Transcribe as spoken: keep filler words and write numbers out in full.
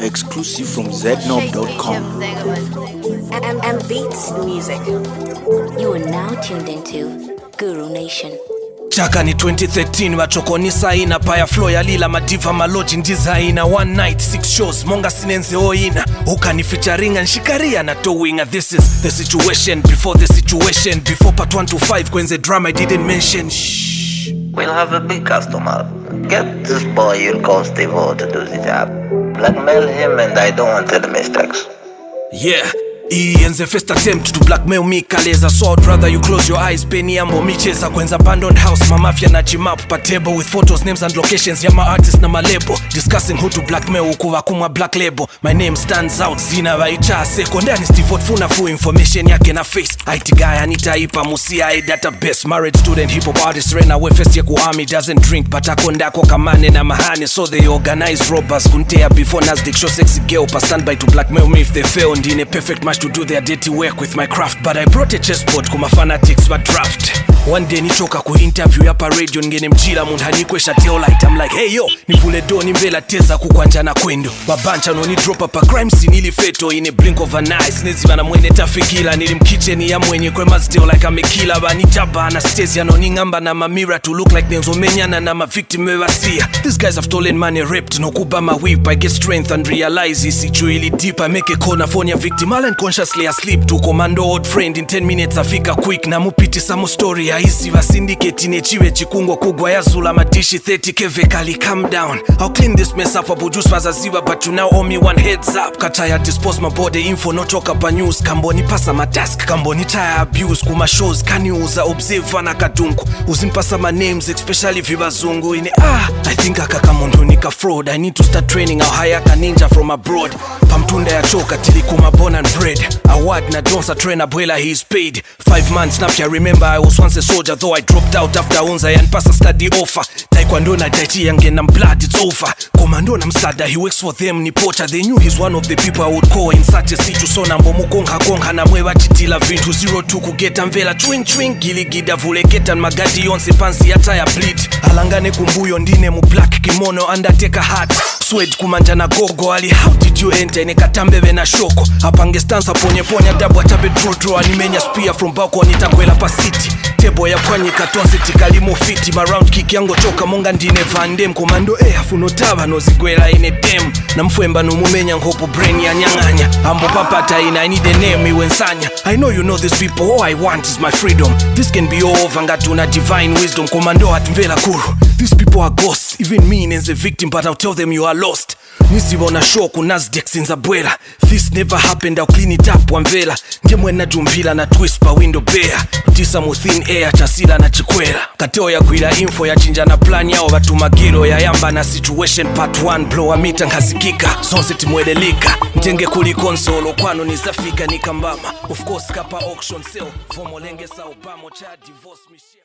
Exclusive from zednob dot com. M M Beats Music. You are now tuned into Guru Nation. Chaka ni twenty thirteen wachokoni saina paya flow ya lila madiva maloji designer one night six shows monga sinenze oina ukani featuring and shikaria na towinga. This is the situation before the situation before part one to five kwenze drama I didn't mention. Shh. We'll have a big customer. Get this boy in Constable to do the job. Blackmail him and I don't want any mistakes. Yeah. Ian's the first attempt to blackmail me kaleza, so I'd rather you close your eyes. Penny ambo micheza kwenza abandoned house ma mafia na chimap pa table with photos, names and locations ya ma artists na ma label, discussing who to blackmail ukuwa kumwa black label. My name stands out zina vaicha secondary Steve funa full information yake na face it guy anitaipa musia a database. Married student hip hop artist ran away first year ku army, doesn't drink but akonda ko kamane na mahane, so they organize robbers kuntea before Nasdaq show sexy girl pa standby to blackmail me if they fail. Ndine perfect match to do their dirty work with my craft, but I brought a chessboard kuma fanatics wa draft. One day nichoka ku interview yapa radio ngene mchila munhani kwesha teo light. I'm like hey yo nivule do nimvela teza kukwanja na kwendo babancha no ni drop up a crime scene ili feto in a blink of an eye. Sneziva na mwene tafikila nilimkicheni ya mwenye kwema still like I'm a killer banitaba Anastasia no ningamba na mamira to look like denzo menyana na ma victim wewasia. These guys have stolen money, raped no kuba my whip. I get strength and realize this really deep. I make a corner for your victim all unconsciously asleep to commando old friend in ten minutes afika quick na mupiti samo story ya isi wa syndicate nechiwe chikungo kugwa ya zula madishi thirty k vekali. Calm down, I'll clean this mess up. Abujus wazaziwa but you now owe me one heads up. Kataya dispose my body info no talk up a news. Kamboni pasa my task, kamboni tire abuse kuma shows kani uza observe na kadunku uzimpasa my names especially if ibazungu ine ah I think akakamondo nika fraud. I need to start training I'll hire a ninja from abroad. Pamtunda ya choka tili kuma born and bred. Award na donsa trainer bwela he's paid five months napia. Remember I was once a soldier though I dropped out after unza and pass a study offer. Taekwondo na taiti yange na blood it's over. Commando na msada he works for them ni pocha. They knew he's one of the people I would call in such a situation. So nambo mukonga konga na mwewa chitila vintu zero two kugeta mvela twing twing gili gida vuleketa magadi yonse pansi yata ya bleed. Alangane kumbuyo ndine mu black kimono undertaker hat sweat kumanja na gogo ali. How did you enter ine katambe na shoko apange stanza ponye ponya dabu atabe draw draw animenya spear from balcony nitakwela pa city tebo ya pwanyi katonse tikalimo fiti maround kick yango choka monga ndine vandem komando eh afuno taba no zigwela ine dem na mfwemba no mumenya ngopo brain ya nyanganya ambo papata ina I need a name iwensanya. I know you know these people, all I want is my freedom. This can be over ngatuna divine wisdom komando atimvela kuru. These people are ghosts, even me as a victim, but I'll tell them you are lost. Nisibona show ku Nasdaq sinza bwela. This never happened, I'll clean it up wamvela. Ngemwe na jumbila na twist pa window bear. Tisa mu thin air chasila na chikwela. Kateo ya kuila info ya chinja na plan yao watu magiro ya yamba na situation part one blow a meter ngasikika. Sunset mwelelika. Ntenge kuli console kwano nizafika nikambama. Of course kapa auction sale. Vomolenge sa Obama cha divorce Michelle.